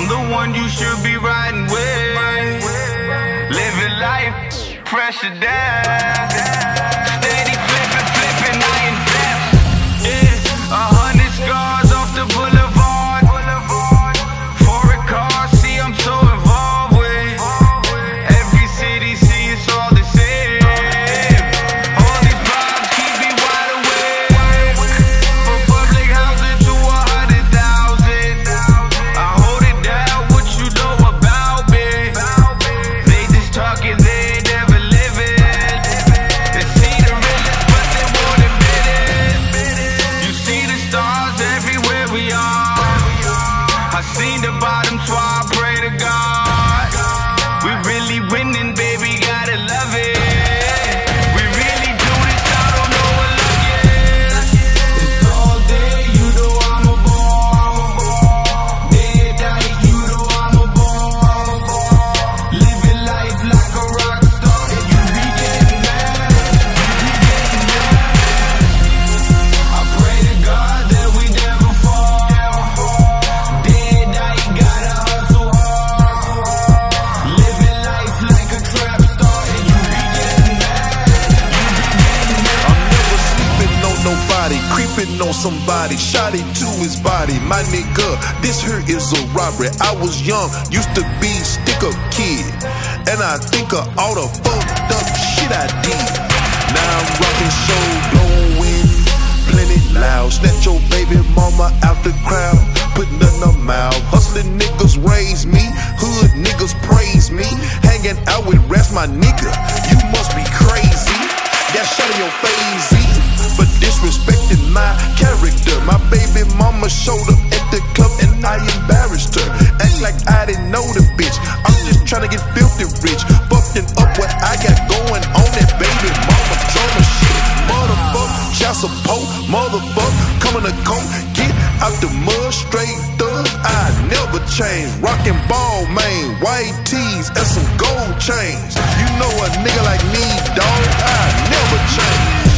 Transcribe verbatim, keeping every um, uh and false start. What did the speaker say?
I'm the one you should be riding with. Living life, pressure down. Steady flipping, flipping, I in depth. Yeah, a hundred scars off the boulevard. Foreign cars, see I'm so involved with. Every city, see it's all the same. All these vibes keep me wide awake. From public housing to a hundred thousand. I hold it down, what you know about me. They just talking, they never live it. They see the realest, but they won't admit it. You see the stars everywhere we are. I seen the bottom, so I pray to God. We really winning, baby, gotta love it. We really do this, I don't know what luck is. It's all day, you know I'm a ball. Day and night, you know I'm a ball. Living life like a rock star, and you be getting mad, you be getting mad. I pray to God that we never fall. Day and night, gotta hustle hard. Living life like a trap star, and you be getting mad, you be getting mad. I'm never sleeping on nobody, creeping on somebody, shot into his body. My nigga, this here is a robbery. I was young, used to be stick-up kid, and I think of all the fucked up shit I did. Now I'm rocking show, blowing plenty loud. Snatch your baby mama out the crowd, putting in her mouth. Hustling niggas raise me, hood niggas praise me. Hanging out with rats, my nigga, you must be crazy. That shot in your face, but disrespecting my character. My baby mama showed up at the club and I embarrassed her. Act like I didn't know the bitch. I'm just trying to get filthy rich, fucking up what I got going on. That baby mama drama shit. Motherfucker, child support, motherfucker, coming to coat, get out the mud, straight thug. I never change. Rockin' ball, man, white tees and some gold chains. You know a nigga like me, dog, I never change.